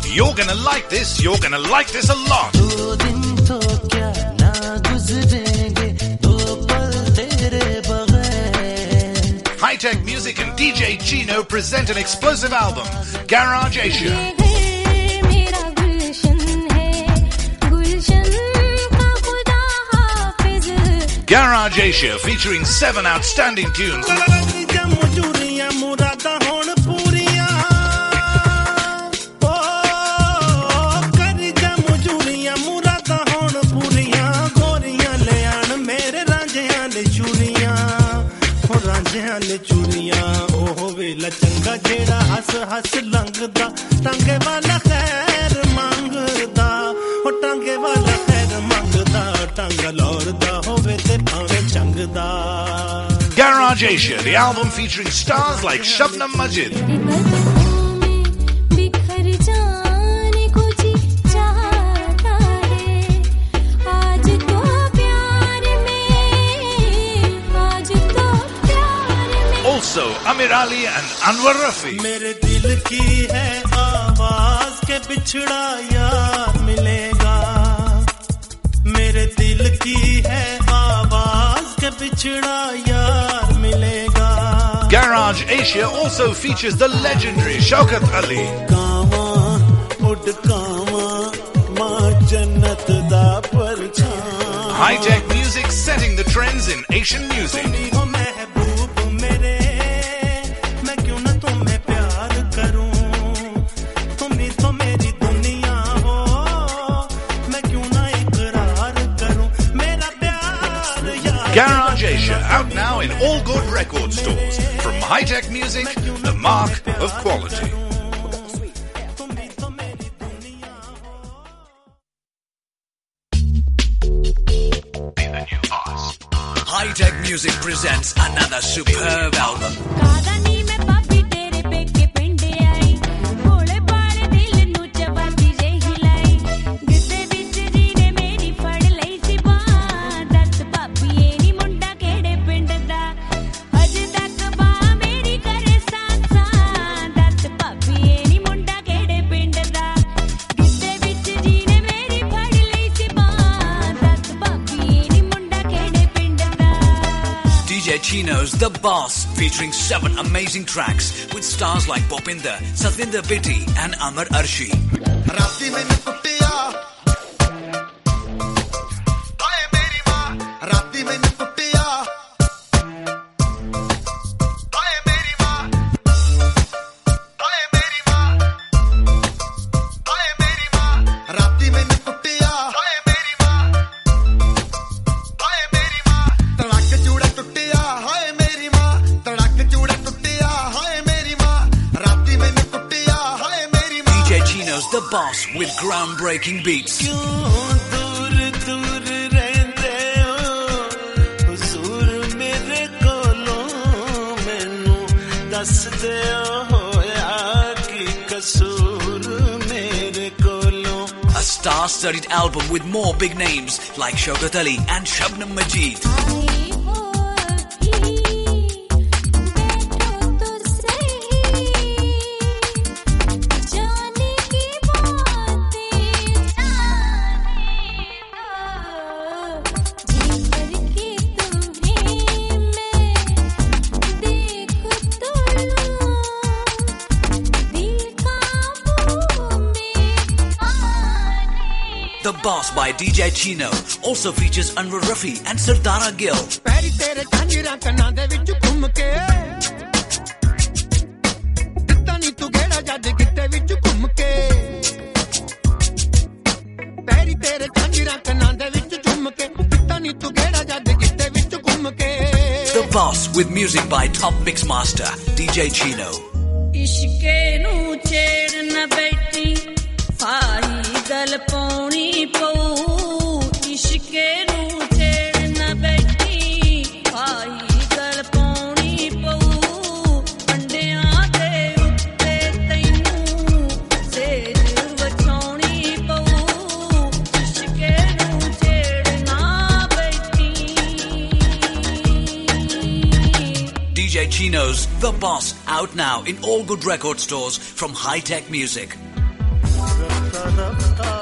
You're gonna like this. You're gonna like this a lot. Hi-Tech Music and DJ Chino present an explosive album, Garage Asia. Garage Asia, featuring 7 outstanding tunes. चंगा जेड़ा हस हस लंगदा टांगे वाला खैर मंगदा ओ टांगे वाला खैर मंगदा टांगा लौरदा होवे ते भावे चंगदा. Garage Asia, the album featuring stars like Shabnam Majid, also Amir Ali and Anwar Rafi. मेरे दिल की है आवाज के बिछड़ा यार मिलेगा. मेरे दिल की है आवाज के बिछड़ा यार मिलेगा. Garage Asia also features the legendary Shaukat Ali. कावा उड़ कावा मां जन्नत दा परछां. Hi-Tech Music setting the trends in Asian music. Garage Asia, out now in all good record stores. From Hi-Tech Music, the mark of quality. Be the new boss. Hi-Tech Music presents another superb album. DJ Chino's The Boss, featuring 7 amazing tracks with stars like Bhupinder, Satvinder Bitti and Amar Arshi. The Boss with groundbreaking beats. A star-studded album with more big names like Shaukat Ali and Shabnam Majid. The Boss by DJ Chino also features Anwar Rafi and Sardara Gill. The Boss with music by top mixmaster DJ Chino. गल पौनी पौ इश्के नू छेड़ न बैठी भाई गल पौनी पौ अंडियां दे उत्ते तैनू सेज वछौनी पौ इश्के नू छेड़ न बैठी. DJ Chino's The Boss, out now in all good record stores from Hi-Tech Music. Rafta Rafta